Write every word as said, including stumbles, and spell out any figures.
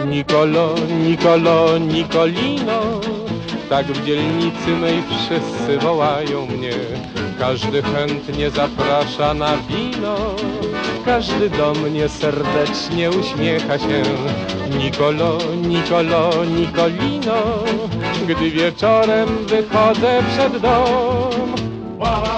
Nikolo, Nikolo, Nikolino, tak w dzielnicy mej wszyscy wołają mnie. Każdy chętnie zaprasza na wino, każdy do mnie serdecznie uśmiecha się. Nikolo, Nikolo, Nikolino, gdy wieczorem wychodzę przed dom.